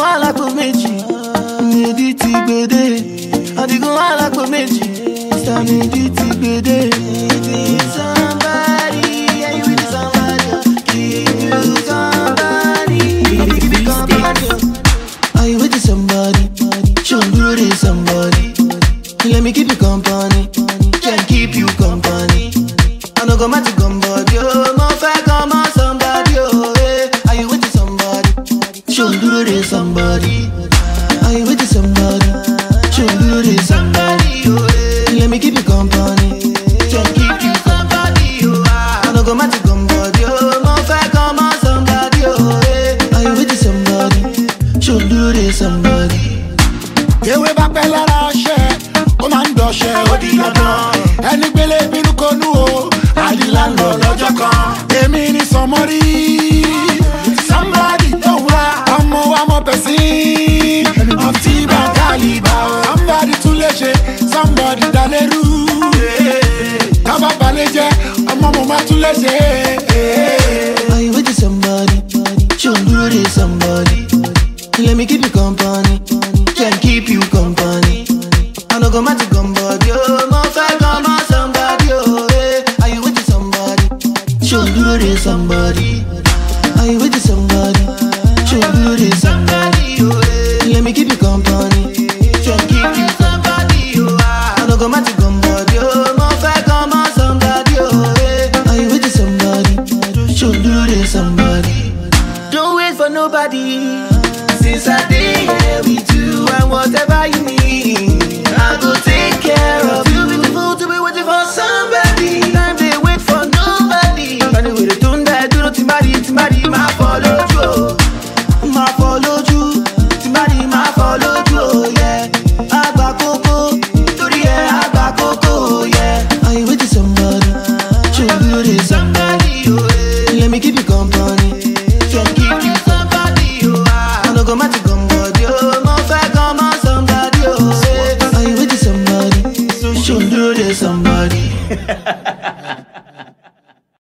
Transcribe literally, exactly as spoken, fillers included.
I like for meji. Medi ti gbede. I go I like for meji. Stand medi ti gbede. Need somebody, yeah, you with somebody. Give you somebody. Give you somebody. Are you with somebody? Show me somebody. Let me keep you company. Can keep you company. I no go mad to come body. Oh, no fair come on somebody. Oh, hey. Are you with somebody? Show me somebody. Are you with somebody? Show me somebody. Oh, hey. Let me keep you company. Can keep you company. Oh, I no go mad to come body. Oh, no fair come on somebody. Oh, hey. Are you with somebody? Show me somebody. Yeah, we back a lot of shit. Come on, do shit. What do you know? Any believe in Konu? I the landlord, Roger Khan. They mean somebody. Somebody, don't worry. I'm more, I'm a person. I'm Tiba Kaliba. Somebody to leche. Somebody Daleru. Kaba Baleje. I'm a mama to leche. Are you with somebody? Show me somebody. Let me keep you company. Can keep you company. I no go mad to come body. Oh, no fair come on somebody. Oh, hey. Are you with somebody? Show me somebody. Are you with somebody? Show me somebody. Oh, hey. Let me keep you company. Can keep you company. Oh, I no go mad to come body. Oh, no fair come on somebody. Oh, hey. Are you with somebody? Show me somebody. Don't wait for nobody. Since I did here with you and whatever you need, I go take care of you. Beautiful to be waiting for somebody. Time they wait for nobody. And with the tune that do not timari, timari, ma follow you. Ma follow you. Timari, ma follow you, yeah. Agba koko, tori yeah, agba koko, yeah. Are you with somebody? Show me somebody, oh, yeah. Let me keep you company. Can keep you company, oh, I no go mad to come body, oh, no fair come on somebody, oh, hey. Are you with somebody? So show me somebody.